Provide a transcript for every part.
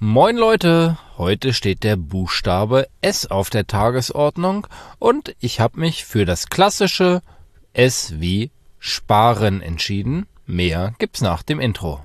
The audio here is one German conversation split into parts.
Moin Leute, heute steht der Buchstabe S auf der Tagesordnung und ich habe mich für das klassische S wie Sparen entschieden. Mehr gibt's nach dem Intro.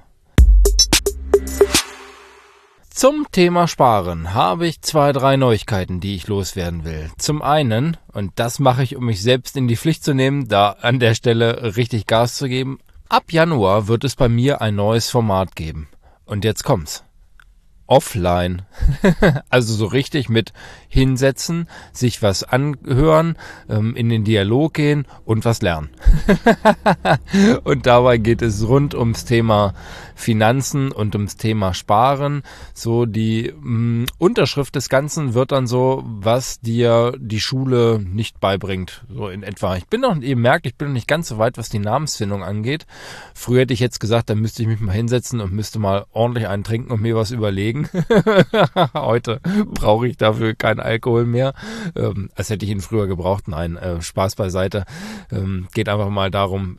Zum Thema Sparen habe ich 2-3 Neuigkeiten, die ich loswerden will. Zum einen, und das mache ich, um mich selbst in die Pflicht zu nehmen, da an der Stelle richtig Gas zu geben, ab Januar wird es bei mir ein neues Format geben. Und jetzt kommt's. Offline, also so richtig mit hinsetzen, sich was anhören, in den Dialog gehen und was lernen. Und dabei geht es rund ums Thema Finanzen und ums Thema Sparen. So die Unterschrift des Ganzen wird dann so, was dir die Schule nicht beibringt, so in etwa. Ihr merkt, ich bin noch nicht ganz so weit, was die Namensfindung angeht. Früher hätte ich jetzt gesagt, dann müsste ich mich mal hinsetzen und müsste mal ordentlich einen trinken und mir was überlegen. Heute brauche ich dafür keinen Alkohol mehr. Als hätte ich ihn früher gebraucht. Nein, Spaß beiseite. Geht einfach mal darum,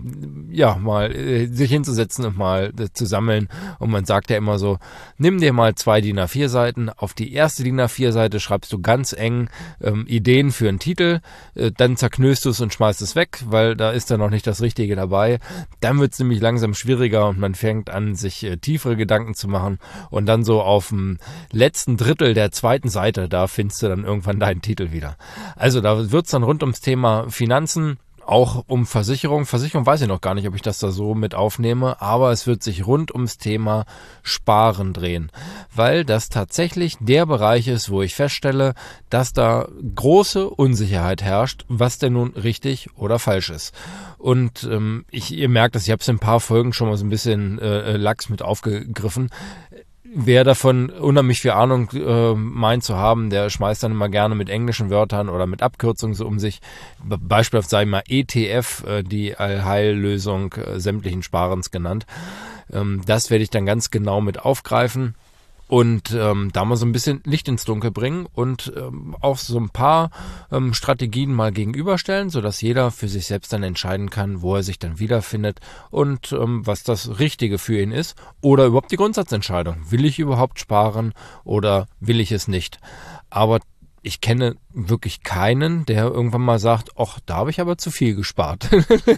sich hinzusetzen und mal zu sammeln. Und man sagt ja immer so, nimm dir mal 2 DIN A4 Seiten. Auf die erste DIN A4 Seite schreibst du ganz eng Ideen für einen Titel. Dann zerknöst du es und schmeißt es weg, weil da ist dann noch nicht das Richtige dabei. Dann wird es nämlich langsam schwieriger und man fängt an, sich tiefere Gedanken zu machen. Und dann so auf dem letzten Drittel der zweiten Seite, da findest du dann irgendwann deinen Titel wieder. Also da wird es dann rund ums Thema Finanzen, auch um Versicherung. Versicherung weiß ich noch gar nicht, ob ich das da so mit aufnehme, aber es wird sich rund ums Thema Sparen drehen, weil das tatsächlich der Bereich ist, wo ich feststelle, dass da große Unsicherheit herrscht, was denn nun richtig oder falsch ist. Und ihr merkt es, ich habe es in ein paar Folgen schon mal so ein bisschen lax mit aufgegriffen. Wer davon unheimlich viel Ahnung meint zu haben, der schmeißt dann immer gerne mit englischen Wörtern oder mit Abkürzungen so um sich. Beispielsweise sage ich mal ETF, die Allheillösung sämtlichen Sparens genannt. Das werde ich dann ganz genau mit aufgreifen und da mal so ein bisschen Licht ins Dunkel bringen und auch so ein paar Strategien mal gegenüberstellen, sodass jeder für sich selbst dann entscheiden kann, wo er sich dann wiederfindet und was das Richtige für ihn ist oder überhaupt die Grundsatzentscheidung. Will ich überhaupt sparen oder will ich es nicht? Aber ich kenne wirklich keinen, der irgendwann mal sagt, ach, da habe ich aber zu viel gespart.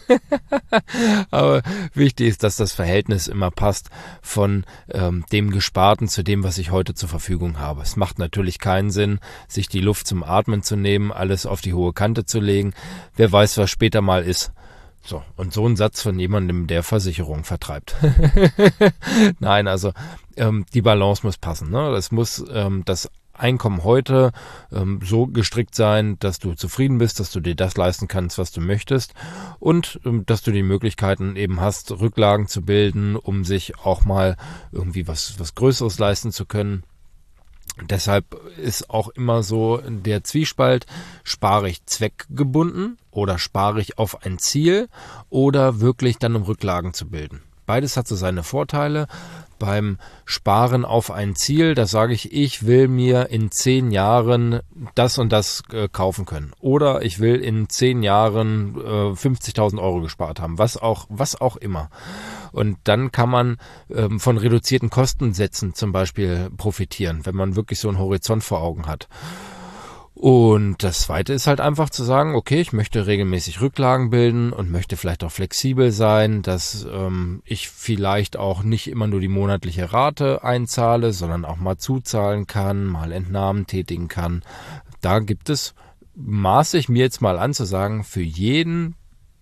Aber wichtig ist, dass das Verhältnis immer passt von dem Gesparten zu dem, was ich heute zur Verfügung habe. Es macht natürlich keinen Sinn, sich die Luft zum Atmen zu nehmen, alles auf die hohe Kante zu legen. Wer weiß, was später mal ist. So, und so ein Satz von jemandem, der Versicherung vertreibt. Nein, also die Balance muss passen. Ne? Es muss das Einkommen heute so gestrickt sein, dass du zufrieden bist, dass du dir das leisten kannst, was du möchtest und dass du die Möglichkeiten eben hast, Rücklagen zu bilden, um sich auch mal irgendwie was Größeres leisten zu können. Deshalb ist auch immer so der Zwiespalt, spare ich zweckgebunden oder spare ich auf ein Ziel oder wirklich dann um Rücklagen zu bilden. Beides hat so seine Vorteile. Beim Sparen auf ein Ziel, da sage ich will mir in 10 Jahren das und das kaufen können. Oder ich will in 10 Jahren 50.000 Euro gespart haben, was auch immer. Und dann kann man von reduzierten Kostensätzen zum Beispiel profitieren, wenn man wirklich so einen Horizont vor Augen hat. Und das Zweite ist halt einfach zu sagen, okay, ich möchte regelmäßig Rücklagen bilden und möchte vielleicht auch flexibel sein, dass ich vielleicht auch nicht immer nur die monatliche Rate einzahle, sondern auch mal zuzahlen kann, mal Entnahmen tätigen kann. Da maße ich mir jetzt mal an zu sagen, für jeden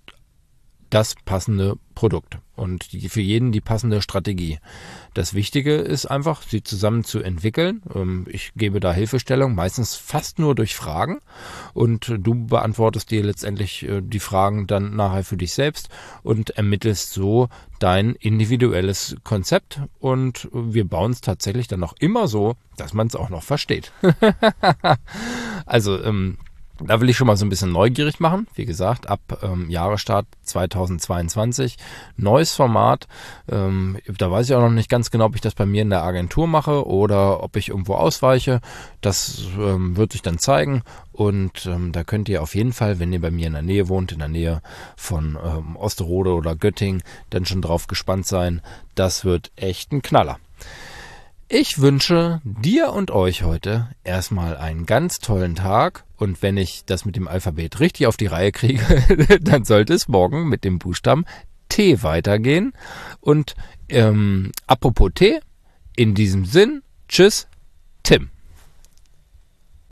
das passende Produkt und für jeden die passende Strategie. Das Wichtige ist einfach, sie zusammen zu entwickeln. Ich gebe da Hilfestellung, meistens fast nur durch Fragen und du beantwortest dir letztendlich die Fragen dann nachher für dich selbst und ermittelst so dein individuelles Konzept und wir bauen es tatsächlich dann auch immer so, dass man es auch noch versteht. Also, da will ich schon mal so ein bisschen neugierig machen. Wie gesagt, ab Jahresstart 2022. Neues Format. Da weiß ich auch noch nicht ganz genau, ob ich das bei mir in der Agentur mache oder ob ich irgendwo ausweiche. Das wird sich dann zeigen. Und da könnt ihr auf jeden Fall, wenn ihr bei mir in der Nähe wohnt, in der Nähe von Osterode oder Göttingen, dann schon drauf gespannt sein. Das wird echt ein Knaller. Ich wünsche dir und euch heute erstmal einen ganz tollen Tag und wenn ich das mit dem Alphabet richtig auf die Reihe kriege, dann sollte es morgen mit dem Buchstaben T weitergehen. Und apropos T, in diesem Sinn, tschüss, Tim.